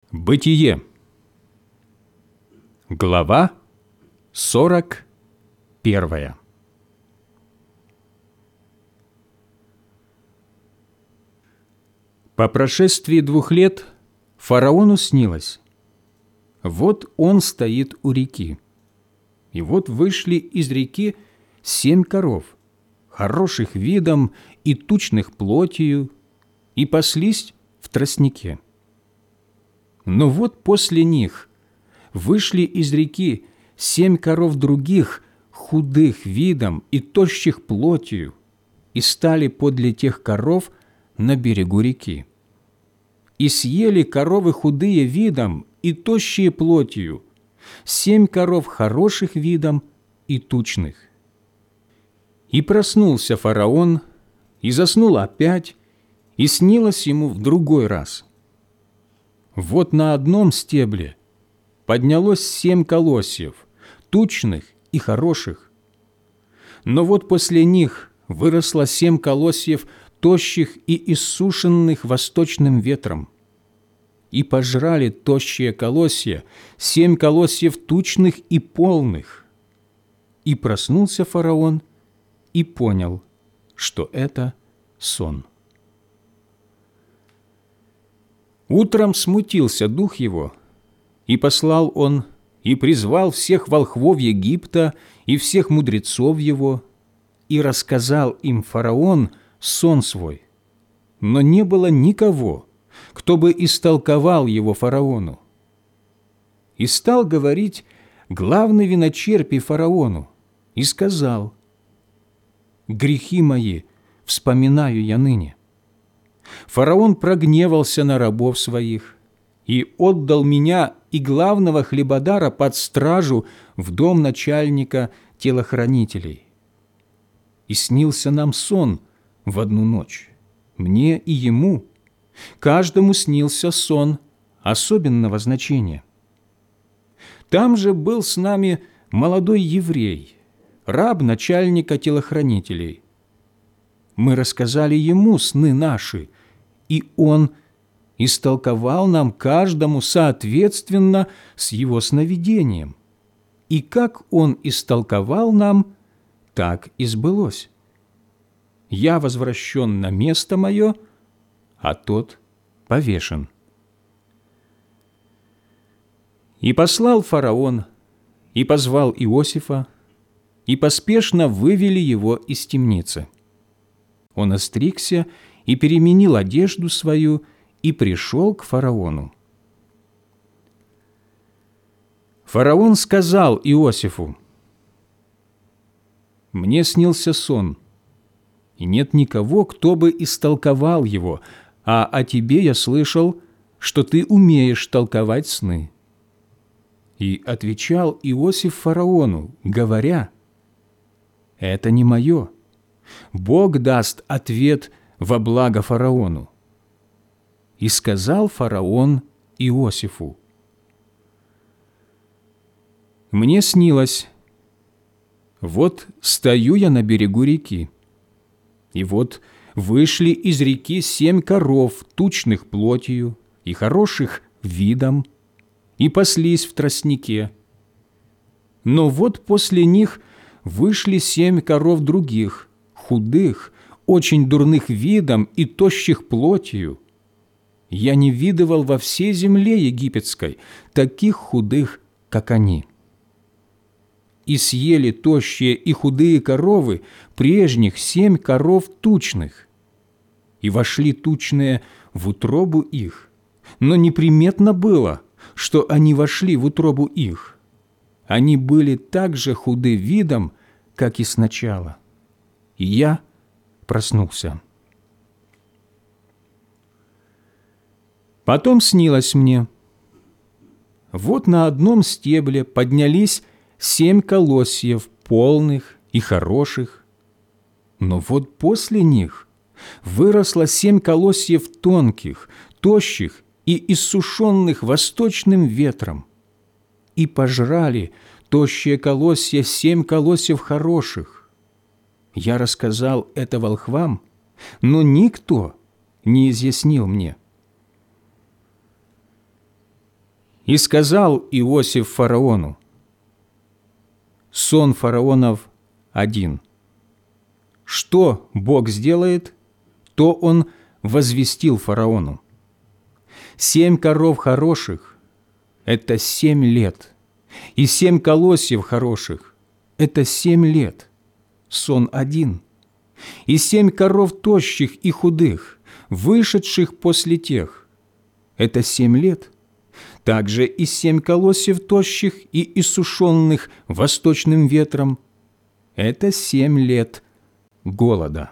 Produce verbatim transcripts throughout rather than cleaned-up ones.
Бытие. Глава сорок первая. По прошествии двух лет фараону снилось: вот он стоит у реки, и вот вышли из реки семь коров, хороших видом и тучных плотью, и паслись в тростнике. Но вот после них вышли из реки семь коров других, худых видом и тощих плотью, и стали подле тех коров на берегу реки. И съели коровы худые видом и тощие плотью, семь коров хороших видом и тучных. И проснулся фараон, и заснул опять, и снилось ему в другой раз. Вот на одном стебле поднялось семь колосьев, тучных и хороших. Но вот после них выросло семь колосьев, тощих и иссушенных восточным ветром. И пожрали тощие колосья семь колосьев тучных и полных. И проснулся фараон и понял, что это сон. Утром смутился дух его, и послал он, и призвал всех волхвов Египта и всех мудрецов его, и рассказал им фараон сон свой. Но не было никого, кто бы истолковал его фараону. И стал говорить главный виночерпий фараону, и сказал: «Грехи мои вспоминаю я ныне. Фараон прогневался на рабов своих и отдал меня и главного хлебодара под стражу в дом начальника телохранителей. И снился нам сон в одну ночь, мне и ему. Каждому снился сон особенного значения. Там же был с нами молодой еврей, раб начальника телохранителей. Мы рассказали ему сны наши, и он истолковал нам каждому соответственно с его сновидением. И как он истолковал нам, так и сбылось. Я возвращен на место мое, а тот повешен». И послал фараон, и позвал Иосифа, и поспешно вывели его из темницы. Он остригся и переменил одежду свою, и пришел к фараону. Фараон сказал Иосифу: «Мне снился сон, и нет никого, кто бы истолковал его, а о тебе я слышал, что ты умеешь толковать сны». И отвечал Иосиф фараону, говоря: «Это не мое. Бог даст ответ во благо фараону». И сказал фараон Иосифу: «Мне снилось, вот стою я на берегу реки, и вот вышли из реки семь коров, тучных плотью и хороших видом, и паслись в тростнике. Но вот после них вышли семь коров других, худых, очень дурных видом и тощих плотью. Я не видывал во всей земле египетской таких худых, как они. И съели тощие и худые коровы прежних семь коров тучных. И вошли тучные в утробу их, но неприметно было, что они вошли в утробу их. Они были так же худы видом, как и сначала. И я проснулся. Потом снилось мне: вот на одном стебле поднялись семь колосьев полных и хороших, но вот после них выросло семь колосьев тонких, тощих и иссушенных восточным ветром, и пожрали тощие колосья семь колосьев хороших. Я рассказал это волхвам, но никто не изъяснил мне. И сказал Иосиф фараону: сон фараонов один. Что Бог сделает, то он возвестил фараону. Семь коров хороших – это семь лет, и семь колосьев хороших – это семь лет. Сон один. И семь коров тощих и худых, вышедших после тех – это семь лет. Также и семь колосьев тощих и иссушенных восточным ветром – это семь лет голода.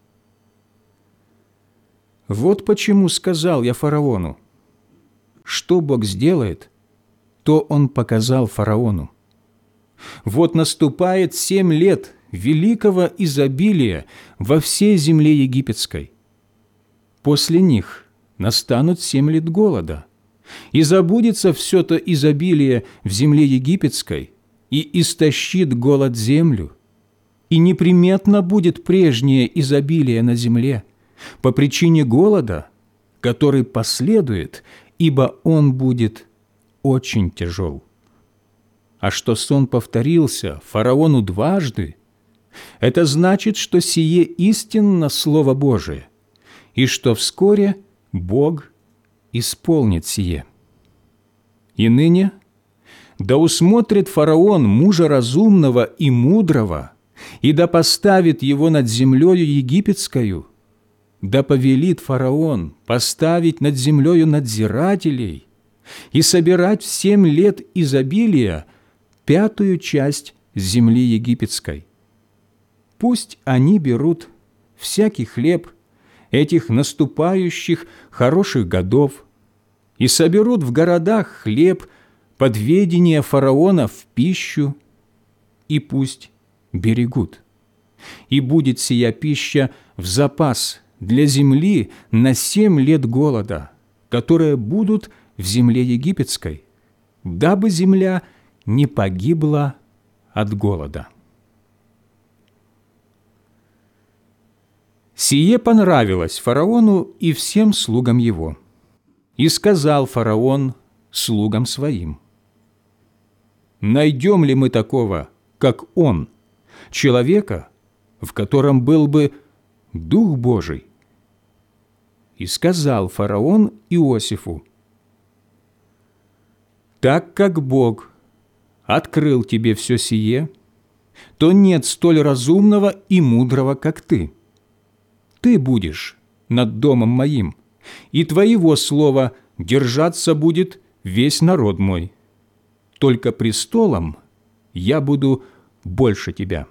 Вот почему сказал я фараону: что Бог сделает, то Он показал фараону. Вот наступает семь лет великого изобилия во всей земле египетской. После них настанут семь лет голода, и забудется все то изобилие в земле египетской, и истощит голод землю, и неприметно будет прежнее изобилие на земле по причине голода, который последует, ибо он будет очень тяжел. А что сон повторился фараону дважды, это значит, что сие истинно Слово Божие, и что вскоре Бог исполнит сие. И ныне да усмотрит фараон мужа разумного и мудрого, и да поставит его над землею египетскою, да повелит фараон поставить над землею надзирателей и собирать в семь лет изобилия пятую часть земли египетской. Пусть они берут всякий хлеб этих наступающих хороших годов и соберут в городах хлеб под ведение фараона в пищу, и пусть берегут. И будет сия пища в запас для земли на семь лет голода, которые будут в земле египетской, дабы земля не погибла от голода. Сие понравилось фараону и всем слугам его. И сказал фараон слугам своим: «Найдем ли мы такого, как он, человека, в котором был бы Дух Божий?» И сказал фараон Иосифу: «Так как Бог открыл тебе все сие, то нет столь разумного и мудрого, как ты. Ты будешь над домом моим, и твоего слова держаться будет весь народ мой. Только престолом я буду больше тебя».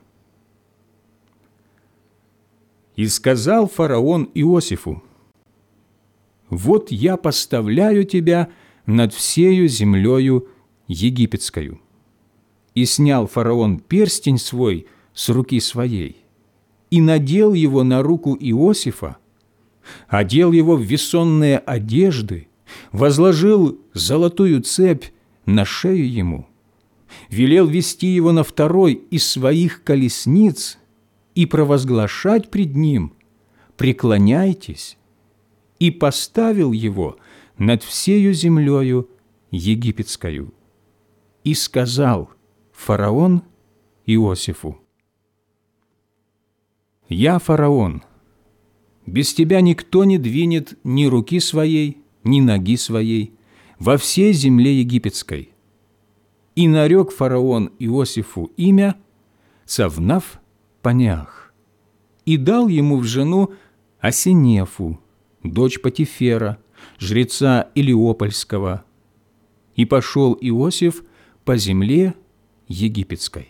И сказал фараон Иосифу: «Вот я поставляю тебя над всею землею египетскою». И снял фараон перстень свой с руки своей, и надел его на руку Иосифа, одел его в весонные одежды, возложил золотую цепь на шею ему, велел вести его на второй из своих колесниц и провозглашать пред ним: «Преклоняйтесь», и поставил его над всею землею египетскою. И сказал фараон Иосифу: «Я фараон, без тебя никто не двинет ни руки своей, ни ноги своей во всей земле египетской». И нарек фараон Иосифу имя Цавнаф-Панеах, и дал ему в жену Асинефу, дочь Потифера, жреца Илиопольского. И пошел Иосиф по земле египетской.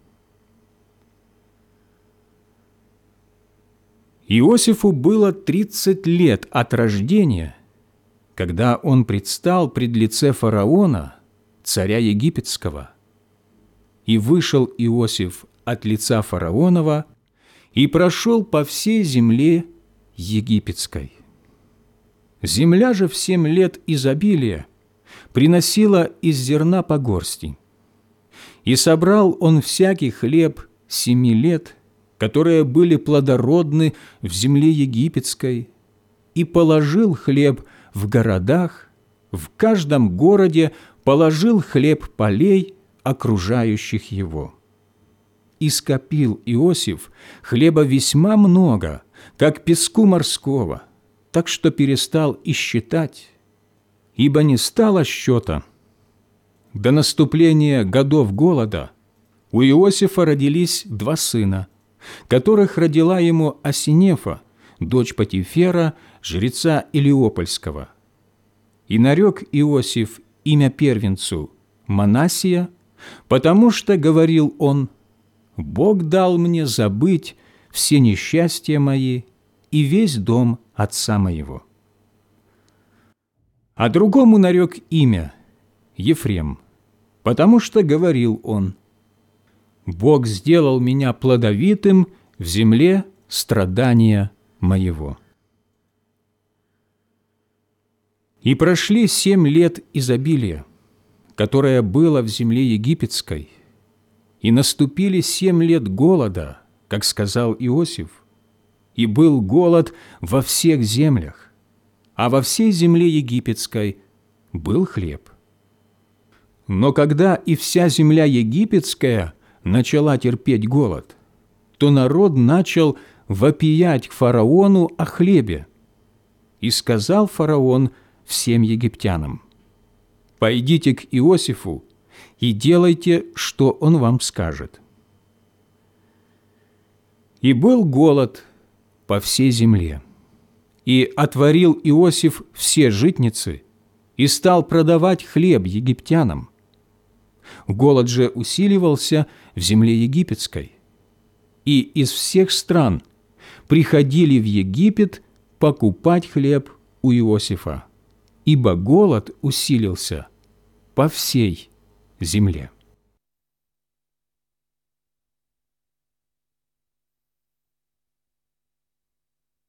Иосифу было тридцать лет от рождения, когда он предстал пред лице фараона, царя египетского. И вышел Иосиф от лица фараонова и прошел по всей земле египетской. Земля же в семь лет изобилия приносила из зерна по горсти. И собрал он всякий хлеб семи лет, которые были плодородны в земле египетской, и положил хлеб в городах, в каждом городе положил хлеб полей, окружающих его. И скопил Иосиф хлеба весьма много, как песку морского, так что перестал и считать, ибо не стало счета. До наступления годов голода у Иосифа родились два сына, которых родила ему Осинефа, дочь Потифера, жреца Илиопольского. И нарек Иосиф имя первенцу Манассия, потому что, говорил он, «Бог дал мне забыть все несчастья мои и весь дом отца моего». А другому нарек имя Ефрем, потому что, говорил он, «Бог сделал меня плодовитым в земле страдания моего». И прошли семь лет изобилия, которое было в земле египетской, и наступили семь лет голода, как сказал Иосиф, и был голод во всех землях, а во всей земле египетской был хлеб. Но когда и вся земля египетская начала терпеть голод, то народ начал вопиять к фараону о хлебе. И сказал фараон всем египтянам: «Пойдите к Иосифу и делайте, что он вам скажет». И был голод по всей земле, и отворил Иосиф все житницы и стал продавать хлеб египтянам. Голод же усиливался в земле египетской, и из всех стран приходили в Египет покупать хлеб у Иосифа, ибо голод усилился по всей земле.